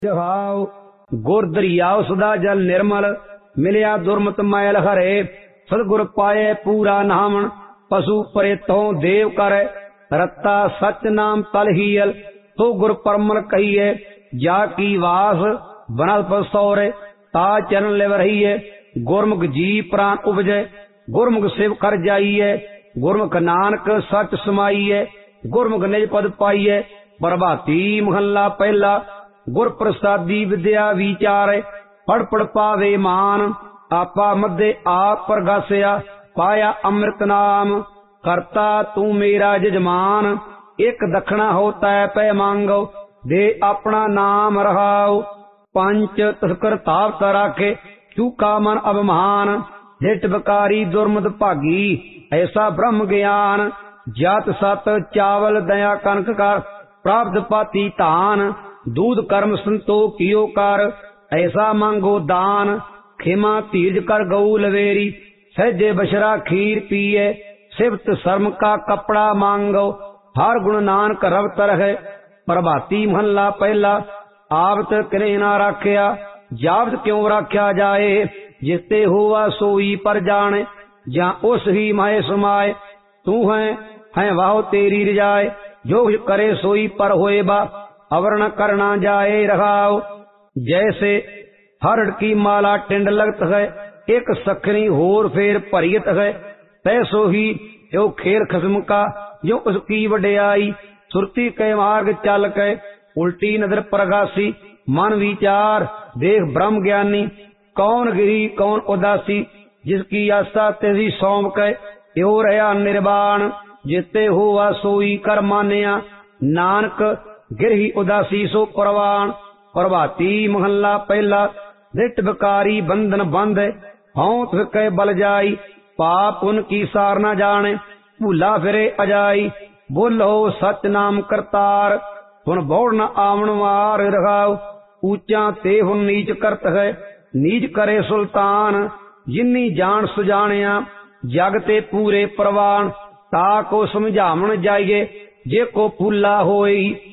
जहाओ गुर दरियाओ सदा जल निर्मल मिलिया दुर्मत मैल हरे सदगुर पाए पूरा नामन पशु परे तो देव करे रत्ता सच नाम तल हीयल तो गुर परमल कहिए जा की वास बनल पसौरे ता चरण ले रहीए गुरमुख जी प्राण उपजे गुरमुख शिव कर जाइए गुरमुख नानक सच समाइए गुरमुख निज पद पाइए प्रभाती महला पहला गुर प्रसादी विद्या विचार पढ़ पढ़ पावे मान आपा मध्य आप प्रगासिया पाया अमृत नाम करता तू मेरा जजमान एक दखना होता है पै मांगो दे अपना नाम रहाओ पंच तस्कर ताप राखे चूका मन अभिमान हिट बकारी दुर्मत भागी ऐसा ब्रह्म ज्ञान जात सत चावल दया कनक कर प्राप्त पाती तान दूध कर्म संतोख कियो कर ऐसा मांगो दान खिमा धीरज कर गऊ लवेरी सहजे बशरा खीर पिए सिफत शर्म का कपड़ा मांगो हर गुण नानक रव तरह प्रभाती महला पहला आवत करे ना राख्या जावत क्यों राख्या जाए जिसते हुआ सोई पर जाने जा उस ही माए समाए तू है वाह तेरी रिजाए जो करे सोई पर होए बा अवर्ण करना जाए रहाओ जैसे हरड़ की माला टिंड लगत है एक सखनी होर फेर भरियत है तैसो ही यो खेल खस्म का जो उसकी वड्याई सुरती के मार्ग चल के उल्टी नजर प्रगासी मन विचार देख ब्रह्म ज्ञानी कौन गिरी कौन उदासी जिसकी आस्था तेजी सौंप के यो रहा निर्वाण जिते हुआ सोई कर मानिया नानक गिरही उदासी सो परवान प्रभाती महला पहला दिट बकारी बंधन बंद हौत के बल जाई पाप उनकी सार न जाने भूला फिरे अजाई बोलो सच नाम करतार हुन बौड़ न आवन मार रहाओ ऊंचा ते हुन नीच करत है नीच करे सुल्तान जिन्नी जान सुजानिया जगते पूरे प्रवान ता को समझावन जाइए जे को भूला होई